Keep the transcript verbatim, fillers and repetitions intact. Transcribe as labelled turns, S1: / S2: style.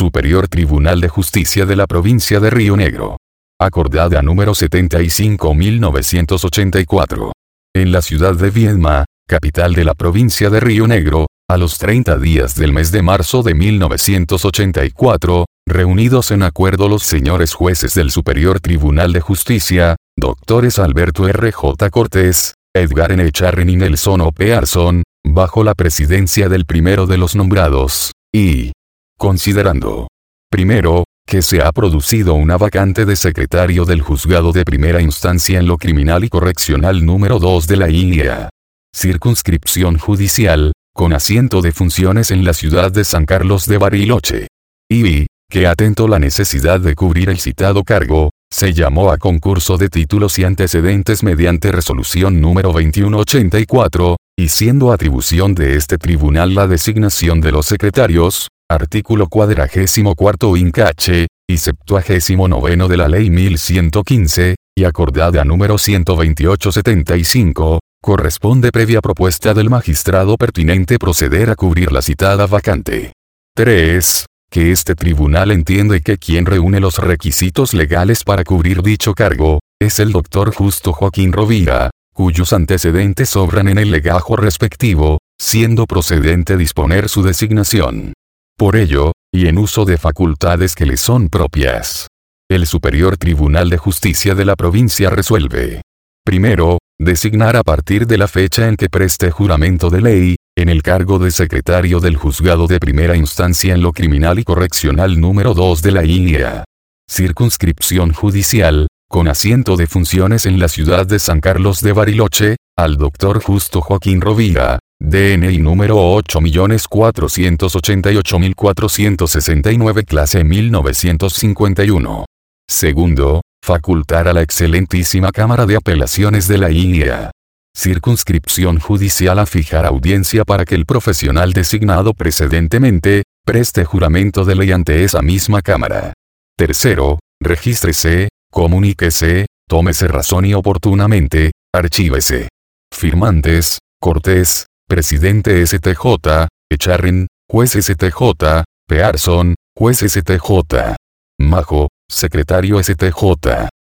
S1: Superior Tribunal de Justicia de la Provincia de Río Negro. Acordada número setenta y cinco mil novecientos ochenta y cuatro. En la ciudad de Viedma, capital de la provincia de Río Negro, a los treinta días del mes de marzo de mil novecientos ochenta y cuatro, reunidos en acuerdo los señores jueces del Superior Tribunal de Justicia, doctores Alberto R. J. Cortés, Edgar N. Echarren y Nelson O. Pearson, bajo la presidencia del primero de los nombrados, y considerando, primero, que se ha producido una vacante de secretario del Juzgado de Primera Instancia en lo Criminal y Correccional número dos de la I E A. Circunscripción Judicial, con asiento de funciones en la ciudad de San Carlos de Bariloche. Y, que atento la necesidad de cubrir el citado cargo, se llamó a concurso de títulos y antecedentes mediante resolución número veintiuno ochenta y cuatro, y siendo atribución de este tribunal la designación de los secretarios, artículo cuadragésimo cuarto incache, y septuagésimo noveno de la ley mil ciento quince, y acordada número ciento veintiocho setenta y cinco, corresponde previa propuesta del magistrado pertinente proceder a cubrir la citada vacante. tres. Que este tribunal entiende que quien reúne los requisitos legales para cubrir dicho cargo, es el doctor Justo Joaquín Rovira, cuyos antecedentes sobran en el legajo respectivo, siendo procedente disponer su designación. Por ello, y en uso de facultades que le son propias, el Superior Tribunal de Justicia de la provincia resuelve: primero, designar a partir de la fecha en que preste juramento de ley, en el cargo de secretario del Juzgado de Primera Instancia en lo Criminal y Correccional número dos de la I E A. Circunscripción Judicial, con asiento de funciones en la ciudad de San Carlos de Bariloche, al doctor Justo Joaquín Rovira, D N I número ocho millones cuatrocientos ochenta y ocho mil cuatrocientos sesenta y nueve clase mil novecientos cincuenta y uno. Segundo, facultar a la excelentísima Cámara de Apelaciones de la I E A. Circunscripción Judicial a fijar audiencia para que el profesional designado precedentemente, preste juramento de ley ante esa misma Cámara. Tercero, regístrese, comuníquese, tómese razón y oportunamente, archívese. Firmantes: Cortés, presidente S T J, Echarren, juez S T J, Pearson, juez S T J. Majo, secretario S T J.